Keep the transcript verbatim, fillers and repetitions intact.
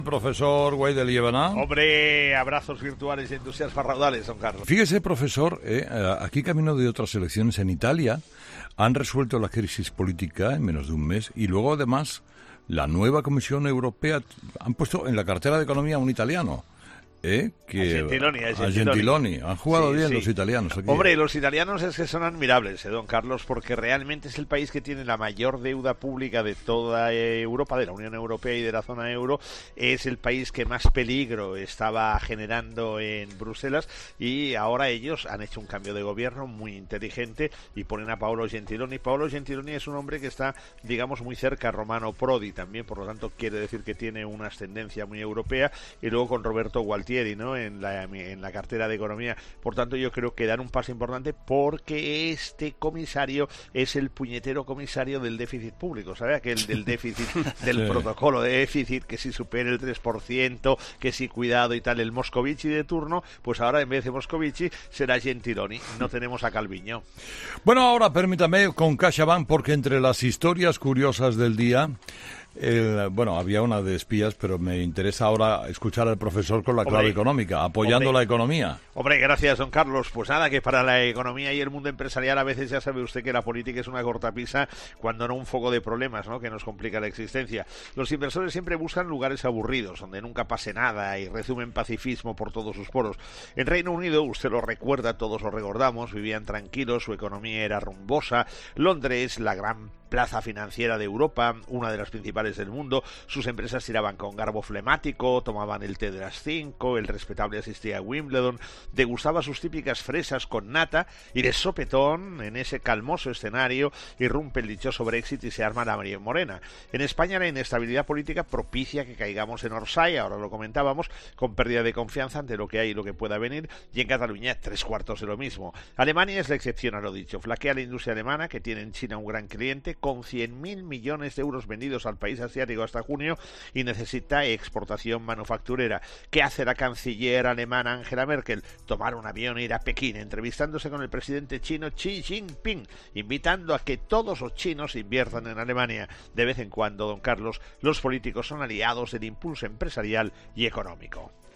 Profesor Güell de Liébana. Hombre, abrazos virtuales y entusiasmas raudales, don Carlos. Fíjese, profesor, eh, aquí camino de otras elecciones en Italia, han resuelto la crisis política en menos de un mes y luego además la nueva Comisión Europea han puesto en la cartera de Economía a un italiano. ¿Eh? Que, a Gentiloni, a Gentiloni. A Gentiloni. Han jugado sí, bien sí. los italianos aquí. Hombre, los italianos es que son admirables, ¿eh, don Carlos? Porque realmente es el país que tiene la mayor deuda pública de toda Europa, de la Unión Europea y de la zona euro. Es el país que más peligro estaba generando en Bruselas y ahora ellos han hecho un cambio de gobierno muy inteligente y ponen a Paolo Gentiloni. Paolo Gentiloni es un hombre que está, digamos, muy cerca a Romano Prodi también, por lo tanto quiere decir que tiene una ascendencia muy europea, y luego con Roberto Gualtieri, ¿no? en, la, en la cartera de Economía. Por tanto, yo creo que dan un paso importante porque este comisario es el puñetero comisario del déficit público, ¿sabe? Aquel del déficit, del sí. protocolo de déficit, que si supera el tres por ciento, que si cuidado y tal, el Moscovici de turno, pues ahora en vez de Moscovici será Gentiloni. No tenemos a Calviño. Bueno, ahora permítame con CaixaBank, porque entre las historias curiosas del día, El, bueno, había una de espías, pero me interesa ahora escuchar al profesor con la clave hombre, económica, apoyando hombre, la economía. Hombre, gracias, don Carlos. Pues nada, que para la economía y el mundo empresarial a veces ya sabe usted que la política es una cortapisa, cuando no un foco de problemas, ¿no?, que nos complica la existencia. Los inversores siempre buscan lugares aburridos, donde nunca pase nada, y resumen pacifismo por todos sus poros. En Reino Unido, usted lo recuerda, todos lo recordamos, vivían tranquilos, su economía era rumbosa. Londres, la gran plaza financiera de Europa, una de las principales del mundo, sus empresas tiraban con garbo flemático, tomaban el té de las cinco, el respetable asistía a Wimbledon, degustaba sus típicas fresas con nata, y de sopetón, en ese calmoso escenario, irrumpe el dichoso Brexit y se arma la María Morena. En España la inestabilidad política propicia que caigamos en Orsay, ahora lo comentábamos, con pérdida de confianza ante lo que hay y lo que pueda venir, y en Cataluña tres cuartos de lo mismo. Alemania es la excepción a lo dicho, flaquea la industria alemana, que tiene en China un gran cliente, con cien mil millones de euros vendidos al país asiático hasta junio, y necesita exportación manufacturera. ¿Qué hace la canciller alemana Angela Merkel? Tomar un avión e ir a Pekín, entrevistándose con el presidente chino Xi Jinping, invitando a que todos los chinos inviertan en Alemania. De vez en cuando, don Carlos, los políticos son aliados del impulso empresarial y económico.